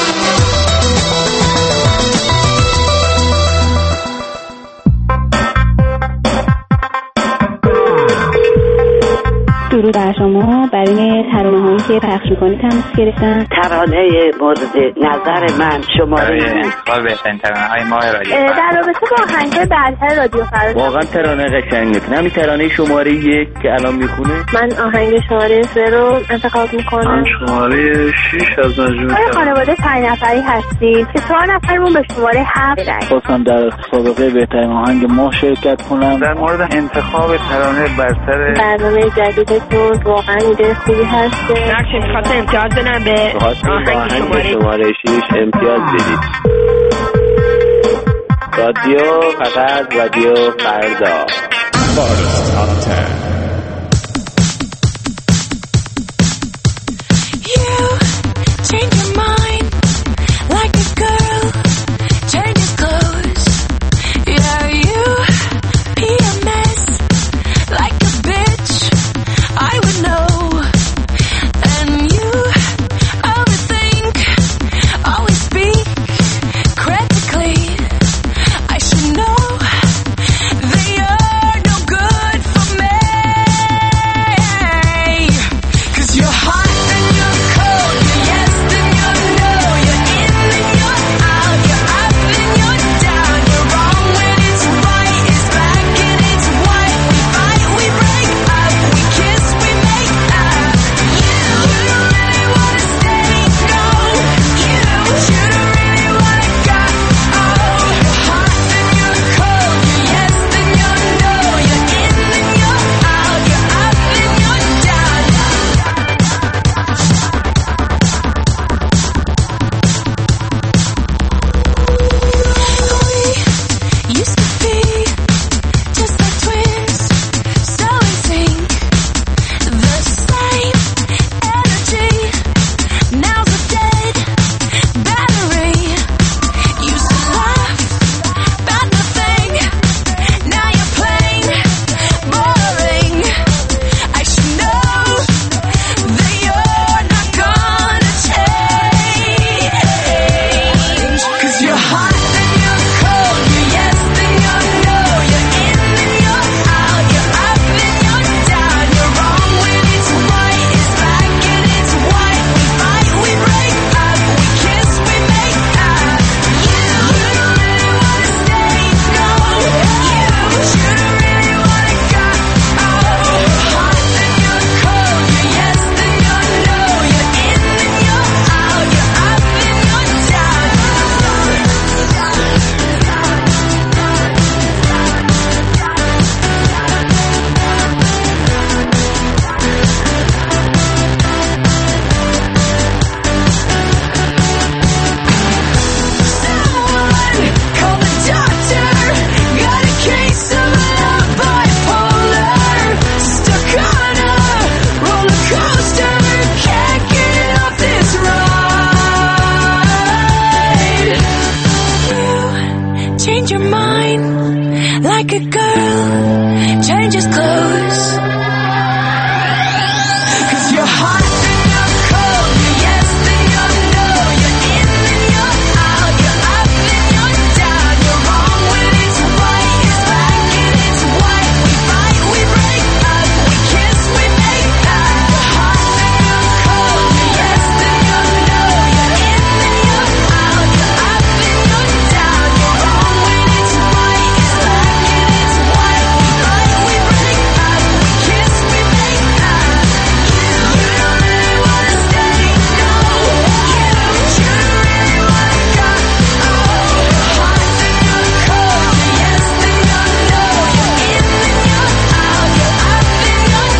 درود بر شما. برای ترانه‌هایی که پخش می‌کنید تماس گرفتم. ترانه مورد نظر من شماره انتخاب بهترین ترانه‌های ماه رادیو در رابطه با آهنگ‌های برتر رادیو فردا واقعا ترانه قشنگه. همین ترانه شماره 1 که الان میخونه، من آهنگ شماره 3 رو انتخاب می‌کنم. من شماره 6 از مجموعه. خانواده 5 نفری هستیم که 4 نفرمون به شماره 7 رنگ. خواستم در مسابقه بهترین آهنگ ماه شرکت کنم. در مورد انتخاب ترانه برتر برنامه جدیدتون واقعا ایده خوبی هست. نقش خاطر امتیاز بدم به آهنگ شماره 6 امتیاز بدید. رادیو فقط رادیو فردا. You're hot and you're cold, you're yes and you're change your mind like a girl changes clothes. 'Cause you're hot and you're cold, you're yes and you're no, you're in and you're out, you're up and you're down, you're wrong when it's right, it's black and it's white. We fight, we break up, we kiss, we make up. You're hot and you're cold, you're yes and you're no, you're in and you're out, you're up and you're down, you're wrong when it's right, it's black and it's white. We fight, we break up, we kiss, we make up. You don't really wanna stay, no. You really wanna go. Oh, you're hot and you're cold, you're yes and you're no, you're in and you're out, you're up and you're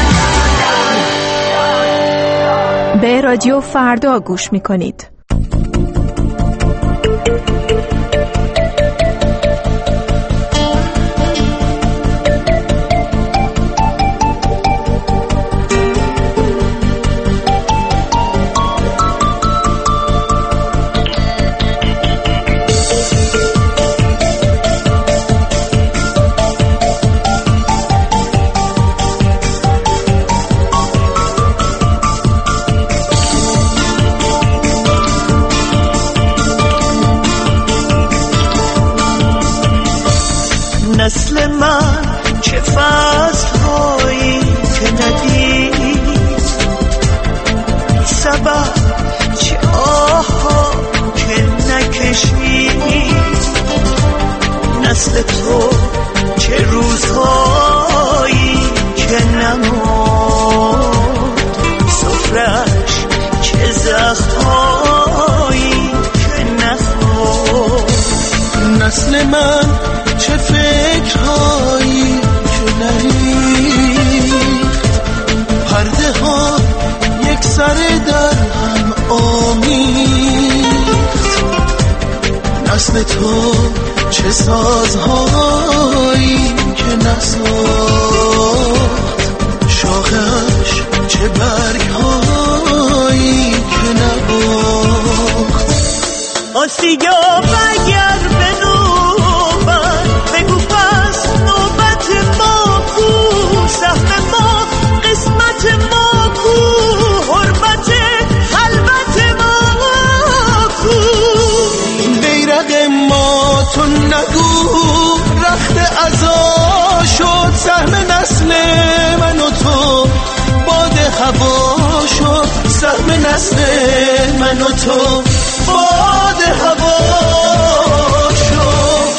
down. به رادیو فردا گوش میکنید. نسل من چه فصل‌هایی که ندید، سبب چه آه‌ها که نکشید. نسل تو چه روزهایی که نمرد، سفرش چه زخم‌هایی که نخورد. نسل من چه فکرهایی که نریخت، پرده ها یک سر در هم آمیخت. نسل تو چه سازهایی که نساخت، شاخش چه برگهایی که نباخت. آسیا بگر به نوبت، بگو پس نوبت ما کو، سهم ما قسمت ما کو، حرمت خلوت ما کو. بیرق ما تو نگو رخت عزا شد، سهم نسل من و تو باد هوا شد، سهم نسل من و تو باد هوا شد.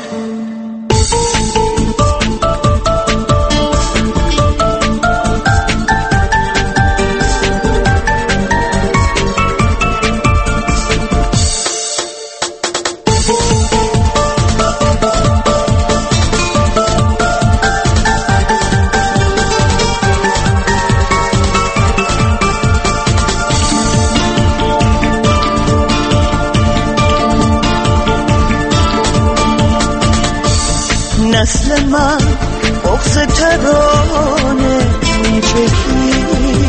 نسل من بغض ترانه میچکی،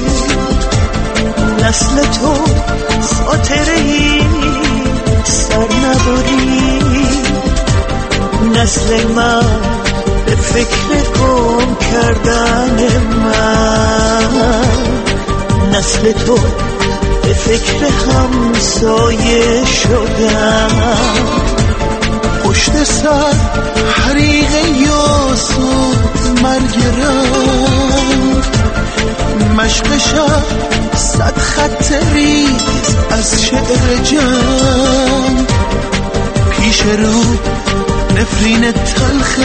نسل تو خاطرهی سر نبری. نسل من به فکر گم کردن من، نسل تو به فکر همسایه شدن. پشت سر حریق یاسو مرگ رنگ، مشق شب 100 خط ریز از شعر جنگ. پیش رو نفرین تلخ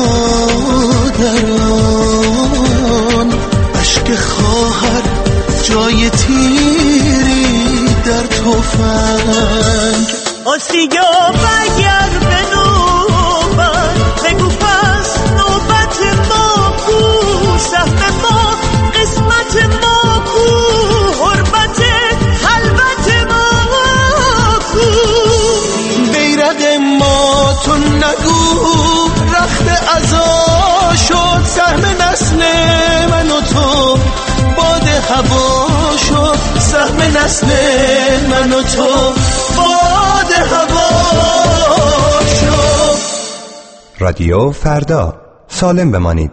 مادران، عشق خواهر جای تیری در تفنگ. آسیا بگر به نوبت، بگو پس نوبت ما کو، سهم ما قسمت ما کو، حرمت خلوت ما کو. بیرق ما تو نگو رخت عزا شد، سهم نسل من و تو باد هوا شد، سهم نسل من و تو باد هوا شد. رادیو فردا، سالم بمانید.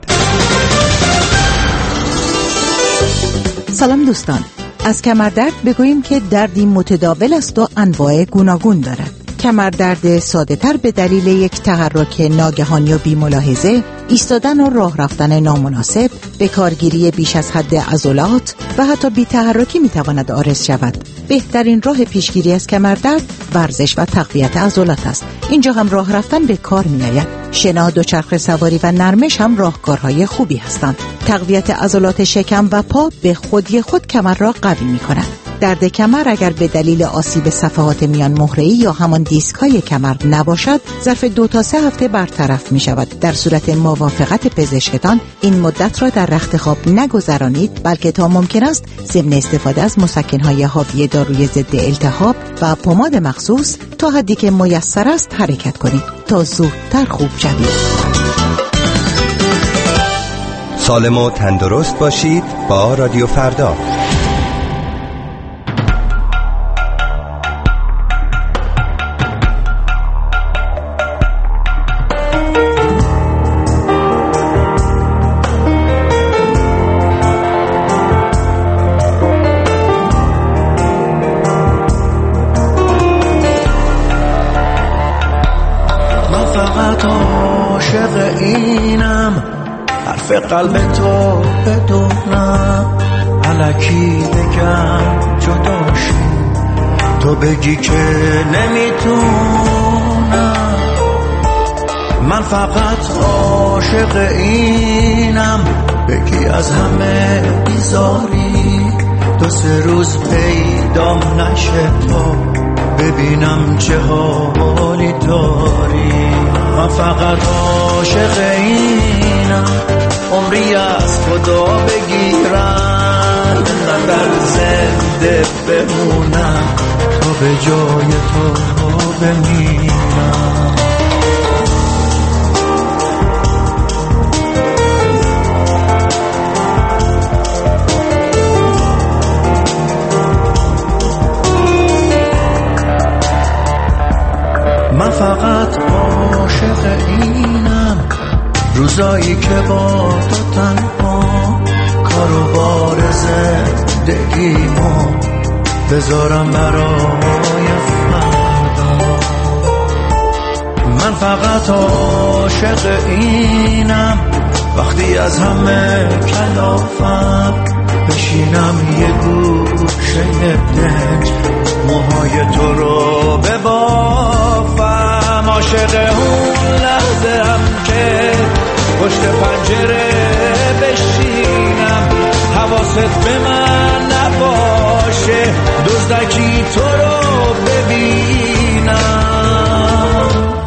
سلام دوستان، از کمردرد بگوییم که دردی متداول است و انواع گوناگون دارد. کمردرد ساده تر به دلیل یک تحرک ناگهانی و بی ملاحظه، ایستادن و راه رفتن نامناسب، به کارگیری بیش از حد عضلات و حتی بی تحرکی می تواند عارض شود. بهترین راه پیشگیری از کمردرد ورزش و تقویت عضلات است. اینجا هم راه رفتن به کار می آید. شنا، دوچرخه سواری و نرمش هم راهکارهای خوبی هستند. تقویت عضلات شکم و پا به خودی خود کمر را قوی می کنند. درد کمر اگر به دلیل آسیب صفحات میان مهره‌ای یا همان دیسک‌های کمر نباشد، ظرف 2 تا 3 هفته برطرف می شود. در صورت موافقت پزشکتان این مدت را در رخت خواب نگذرانید، بلکه تا ممکن است ضمن استفاده از مسکن‌های حاوی داروی ضد التهاب و پماد مخصوص تا حدی که میسر است حرکت کنید تا زودتر خوب شوید. سالم و تندرست باشید با رادیو فردا. قلب تو بدونم الکی بگم جداشی، تو بگی که نمیتونم. من فقط عاشق اینم، بگی از همه بیزاری، 2-3 روز پیدام نشه تا ببینم چه حالی داری. من فقط عاشق اینم، عمری از خدا بگیرم، در زنده بمونم تا به جای تو بمیرم. من فقط عاشق اینم، روزایی که با تو تنها کار و بار زندگیمو بذارم برای فردا. من فقط عاشق اینم، وقتی از همه کلافم بشینم یه گوشه دنج، موهای تو رو ببافم. عاشق اون لحظه هم که پشت پنجره بشینم، حواست به من نباشه، دزدکی تو رو ببینم.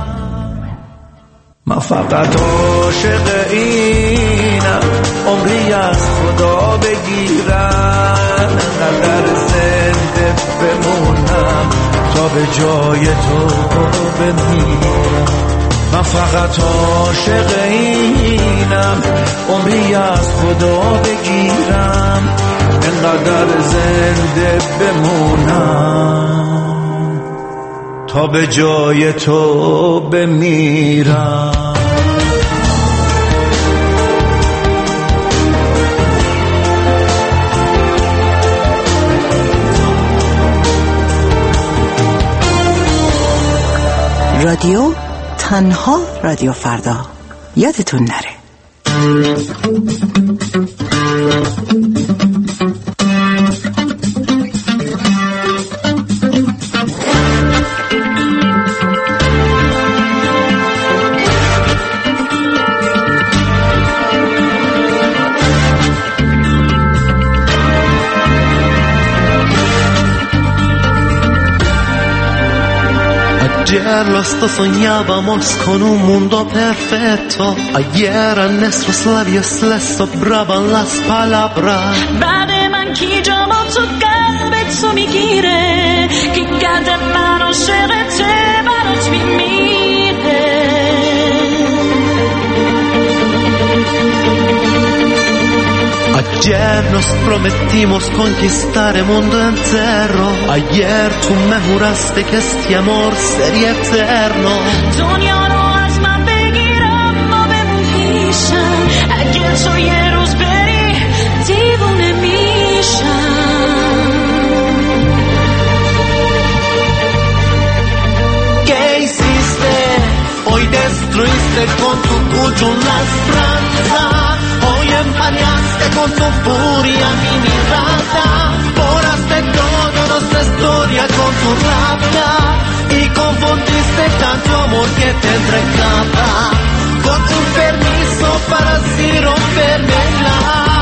من فقط عاشق اینم، عمری از خدا بگیرم، در زنده بمونم تا به جای تو بمیرم. من فقط عاشق اینم، عمری از خدا بگیرم، انقدر زنده بمونم تا به جای تو بمیرم. رادیو تنها رادیو فردا، یادتون نره. Ayer los dos soñábamos con un mundo perfecto. Ayer a nuestros labios les sobraban las palabras. بعد من کی جا با تو قلبت تو میگیره، کی گرد من عاشقته برات میمیره. Ayer nos prometimos conquistar el mundo entero. Ayer tú me juraste que este amor sería eterno. دنیا رو از من بگیره، confundiste con tu cuyo la esperanza. Hoy empañaste con tu furia mi mirada. Borraste toda nuestra historia con tu rabia. Y confundiste tanto amor que te entregaba. Con tu permiso para así rompermela.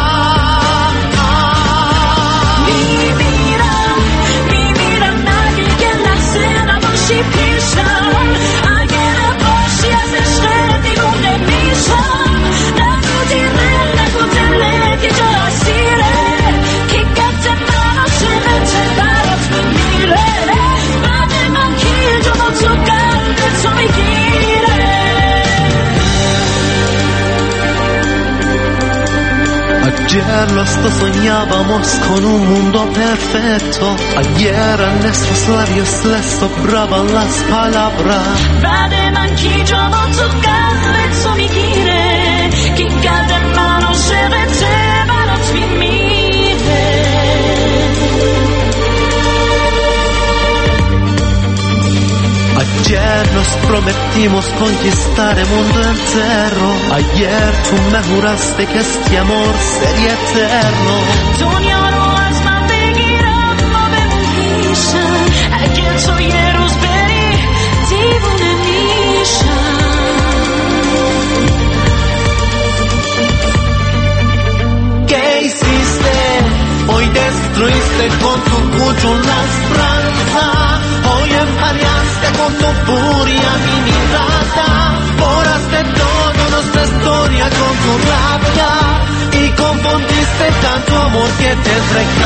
Mi mira nadie que la cena no si pisa. Alguien a vos y hace shed y un emisa. La cutile que yo asire. Que cate mano se me te daras mi mire. Vade manchir yo no tocar de so mi gire. Ayer los dos soñábamos con un mundo perfecto. Ayer a nuestros labios les sobraban las palabras. Vade manchir yo no tocar de so mi gire. Que cate mano se me te daras mi mire. Ayer nos prometimos conquistar el mundo entero. Ayer tú me juraste que este amor sería eterno. Duniano az man بگیرم ما بمون پیشم. اگه تو یه روز بری دیوونه میشم. ¿Qué hiciste? Hoy destruiste con tu cuyo la esperanza. Hoy empañaste con tu furia mi mirada. Borraste toda nuestra historia con tu rabia. Y confundiste tanto amor que te entregaba.